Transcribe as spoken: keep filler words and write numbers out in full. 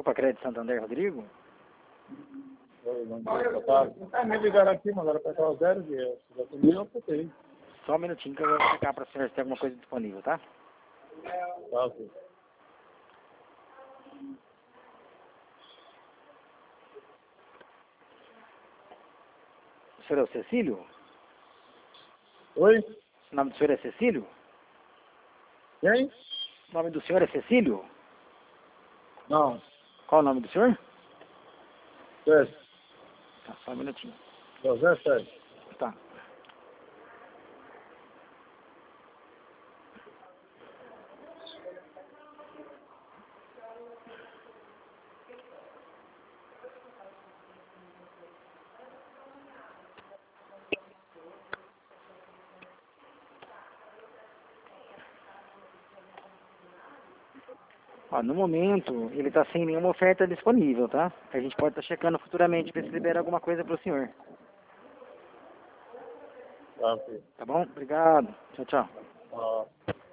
Opa, Crédito Santander, Rodrigo? Oi, bom dia, boa tarde. Ah, me ligaram aqui, mandaram para cá o zero, que eu já comi, eu apertei. Só um minutinho que eu vou checar para o senhor se tem alguma coisa disponível, tá? Tá, ok. O senhor é o Cecílio? Oi? O nome do senhor é Cecílio? Quem? O nome do senhor é Cecílio? Não. Qual o nome do senhor? Sérgio. Tá, só um minutinho. José Sérgio. Tá. Ó, no momento, ele está sem nenhuma oferta disponível, tá? A gente pode estar checando futuramente para se liberar alguma coisa para o senhor. Tá, ok. Tá bom? Obrigado. Tchau, tchau. Ah.